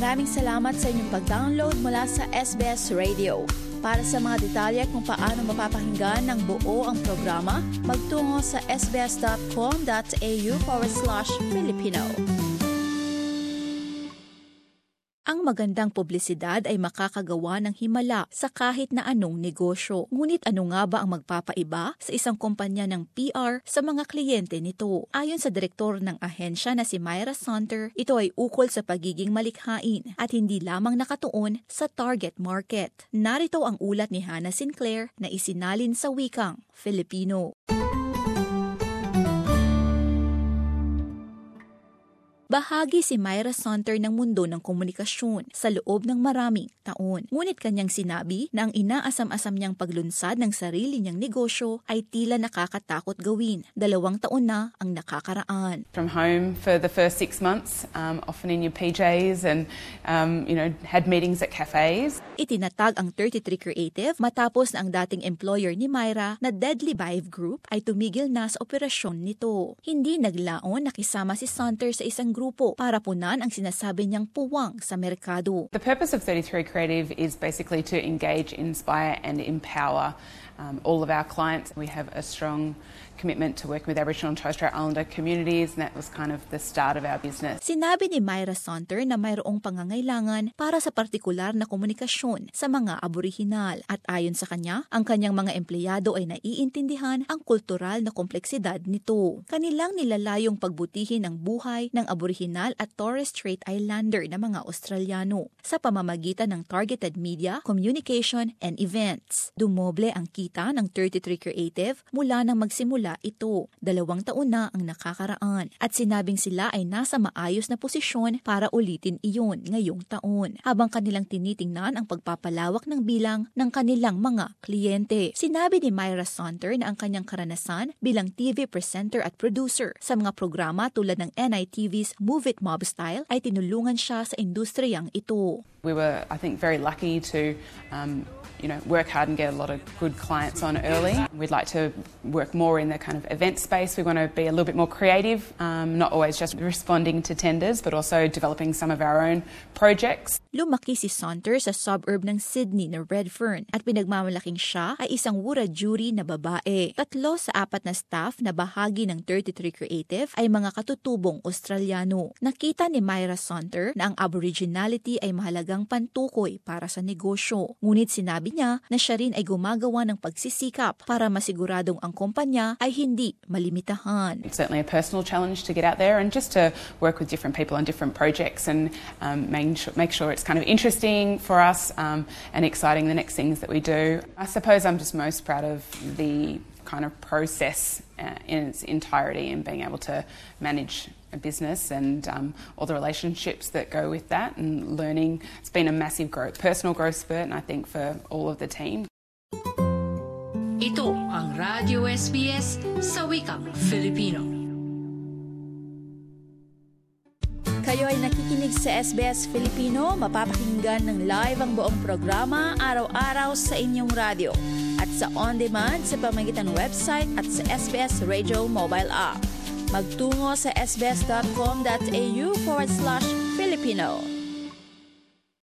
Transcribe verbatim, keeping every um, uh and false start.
Maraming salamat sa inyong pag-download mula sa S B S Radio. Para sa mga detalye kung paano mapapakinggan ng buo ang programa, magtungo sa sbs.com.au forward slash Filipino. Ang magandang publisidad ay makakagawa ng himala sa kahit na anong negosyo. Ngunit ano nga ba ang magpapaiba sa isang kumpanya ng P R sa mga kliyente nito? Ayon sa direktor ng ahensya na si Myra Saunter, ito ay ukol sa pagiging malikhain at hindi lamang nakatuon sa target market. Narito ang ulat ni Hannah Sinclair na isinalin sa wikang Filipino. Bahagi si Myra Saunter ng mundo ng komunikasyon sa loob ng maraming taon. Ngunit kanyang sinabi na ang inaasam-asam niyang paglunsad ng sarili niyang negosyo ay tila nakakatakot gawin. Dalawang taon na ang nakakaraan. From home for the first six months, um, often in your P Js and um, you know, had meetings at cafes. Itinatag ang thirty-three Creative matapos na ang dating employer ni Myra na Deadly Vibe Group ay tumigil na sa operasyon nito. Hindi naglaon nakisama si Saunter sa isang grupo para punan ang sinasabi niyang puwang sa merkado. The purpose of thirty-three Creative is basically to engage, inspire and empower um, all of our clients. We have a strong commitment to work with Aboriginal and Torres Strait Islander communities, and that was kind of the start of our business. Sinabi ni Myra Saunter na mayroong pangangailangan para sa partikular na komunikasyon sa mga aborihinal at ayon sa kanya, ang kanyang mga empleyado ay naiintindihan ang kultural na kompleksidad nito. Kanilang nilalayong pagbutihin ang buhay ng aborihinal at Torres Strait Islander na mga Australiano sa pamamagitan ng targeted media, communication, and events. Dumoble ang kita ng thirty-three Creative mula nang magsimula ito. Dalawang taon na ang nakakaraan at sinabing sila ay nasa maayos na posisyon para ulitin iyon ngayong taon habang kanilang tinitingnan ang pagpapalawak ng bilang ng kanilang mga kliyente. Sinabi ni Myra Saunter na ang kanyang karanasan bilang T V presenter at producer sa mga programa tulad ng N I T V's Move It Mob Style ay tinulungan siya sa industriyang ito. We were, I think, very lucky to um, you know, work hard and get a lot of good clients on early. We'd like to work more in the kind of event space. We want to be a little bit more creative, um, not always just responding to tenders, but also developing some of our own projects. Lumaki si Saunter sa suburb ng Sydney na Redfern at pinagmamalaking siya ay isang wurajuri na babae. Tatlo sa apat na staff na bahagi ng thirty-three Creative ay mga katutubong Australiano. Nakita ni Myra Saunter na ang Aboriginality ay mahalagang pantukoy para sa negosyo. Ngunit sinabi niya na siya rin ay gumagawa ng pagsisikap para masiguradong ang kumpanya ay hindi malimitahan. It's certainly a personal challenge to get out there and just to work with different people on different projects and um, make, sure, make sure it's kind of interesting for us um, and exciting the next things that we do. I suppose I'm just most proud of the kind of process uh, in its entirety and being able to manage a business and um, all the relationships that go with that and learning. It's been a massive growth, personal growth spurt, and I think for all of the team. Ito ang Radio S B S sa wikang Filipino. Kayo ay nakikinig sa S B S Filipino, mapapakinggan ng live ang buong programa araw-araw sa inyong radyo at sa on-demand sa pamamagitan ng website at sa S B S Radio mobile app. Magtungo sa sbs.com.au forward slash Filipino.